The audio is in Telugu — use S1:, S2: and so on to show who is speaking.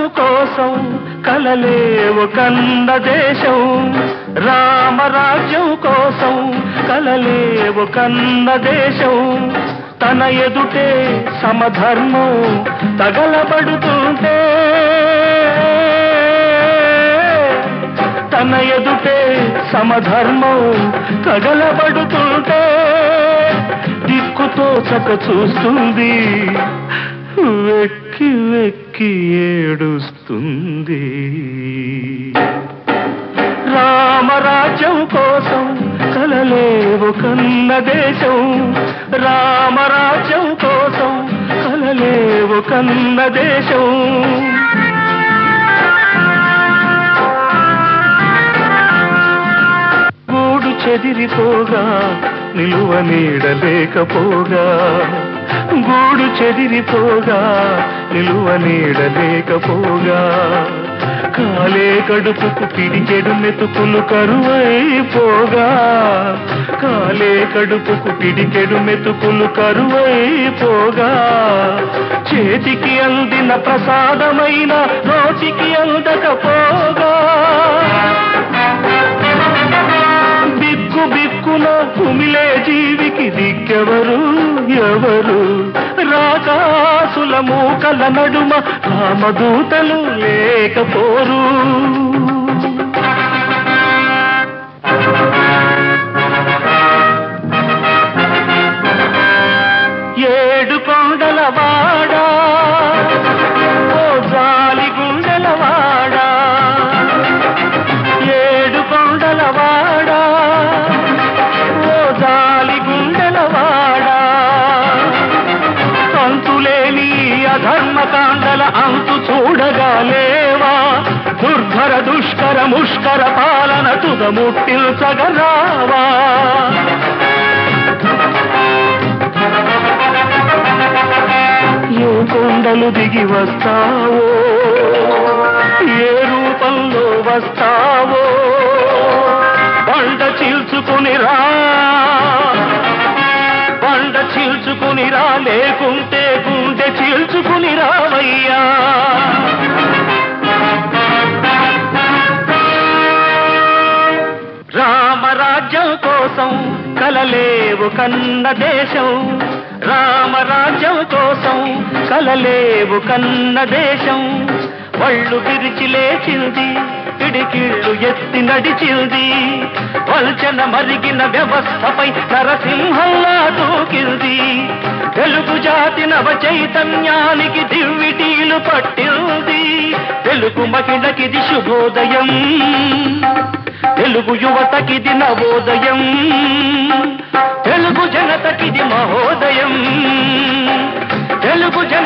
S1: కోసం కలలేవు కన్న దేశం, రామరాజ్యం కోసం కలలేవు కన్న దేశం. తన ఎదుటే సమధర్మం తగలబడుతుంటే, తన ఎదుటే సమధర్మం తగలబడుతుంటే దిక్కుతో చక చూస్తుంది, వెక్కి వెక్కి ఏడుస్తుంది. రామరాజ్యం కోసం కలలేవు కన్న దేశం, రామరాజ్యం కోసం కలలేవు కన్న దేశం. గూడు చెదిరిపోగా నిలువ నీడలేకపోగా, గూడు చెదిరిపోగా నిలువ నీడలేకపోగా, కాలే కడుపుకు పిడికెడు మెతుకులు కరువైపోగా, కాలే కడుపుకు పిడికెడు మెతుకులు కరువైపోగా, చేతికి అందిన ప్రసాదమైన నోటికి అందకపోగా, బిక్కు బిక్కున కుమిలే జీవికి దిక్కెవరు ఎవరు? రాకాసుల మూకల నడుమ రామదూతలు లేకపోరు. ఏడు కొండల వాడా, ఓ జాలి గుండెల వాడా, ఏడు కొండల వాడా, ఓ జాలి గుండెల వాడా, అంతులేని అధర్మకాండల అంతు చూడగాలేవా? దుర్ధర దుష్కర ముష్కర పాలన తుదముట్టిల్చగరావా? ఏ కొండలు దిగి వస్తావో, ఏ రూపంలో వస్తావో, బండ చీల్చుకుని రా, బండ చీల్చుకుని రా, లేకుంటే గుండె చీల్చుకుని రావయ్యా. రామరాజ్యం కోసం కలలేవు కన్న దేశం, రామరాజ్యం కోసం కలలేవు కన్న దేశం. వళ్ళు విరిచి లేచింది, పిడికిళ్ళు ఎత్తి నడిచింది, వల్చన మరిగిన వ్యవస్థపై నరసింహంలా దూకింది. తెలుగు జాతి నవ చైతన్యానికి దివ్విటీలు పట్టింది. తెలుగు మహిళకిది శుభోదయం, తెలుగు యువతకిది నవోదయం, తెలుగు జనతకిది మహోదయం, తెలుగు